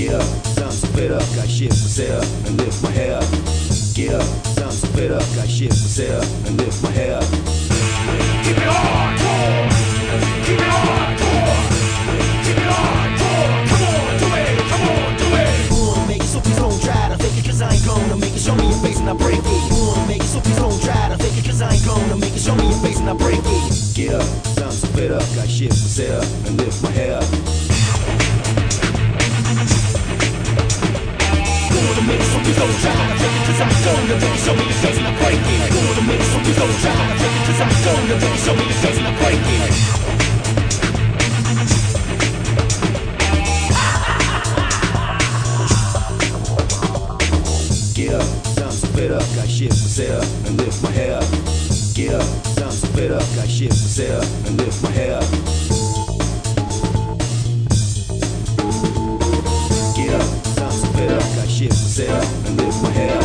Get up, I'm so fed up, got shit for sale, and lift my hair. Get up, I'm so fed up, got shit for sale, and lift my hair. Keep it hardcore, keep it hardcore, keep it hardcore. Come on, do it, come on, do it. You wanna make it so please don't try to fake it, cause I ain't gonna make it. Show me your face and I break it. You wanna make it so please don't try to fake it, cause I ain't gonna make it. Show me your face and I break it. Get up, I'm so fed up, got shit for sale, and lift my hair. Make it so please don't try to fake it, cause I ain't gonna make it. Show me your face and I break it. You wanna make it so please don't try to fake it, cause I ain't gonna make it. Show me your face and I break it. Get up, I'm so fed up, got shit for sale, and lift my hair. Get up, I'm so fed up, got shit for sale, and lift my hair. Get up, I'm so fed up, got shit for sale, and lift my hair.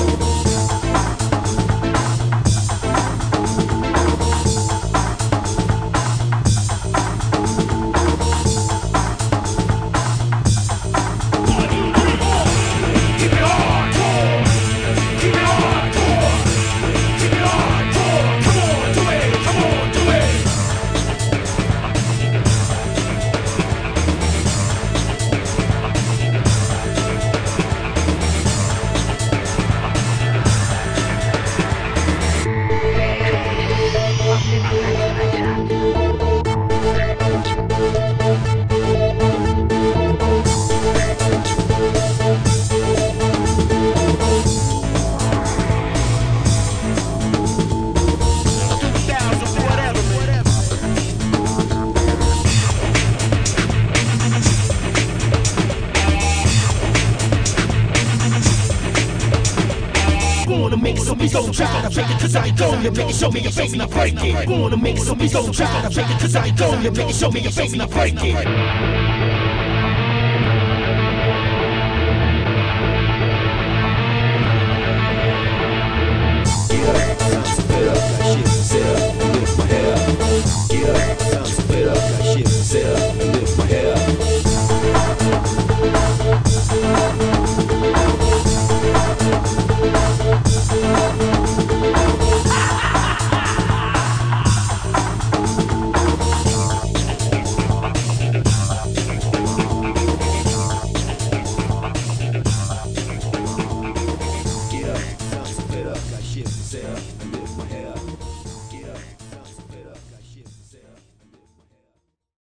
Wanna make it so please don't try to fake it, cause I ain't gonna make it. Show me your face and I break it. Wanna make it so please don't try to fake it, cause I ain't gonna make it. Show me your face and I break it.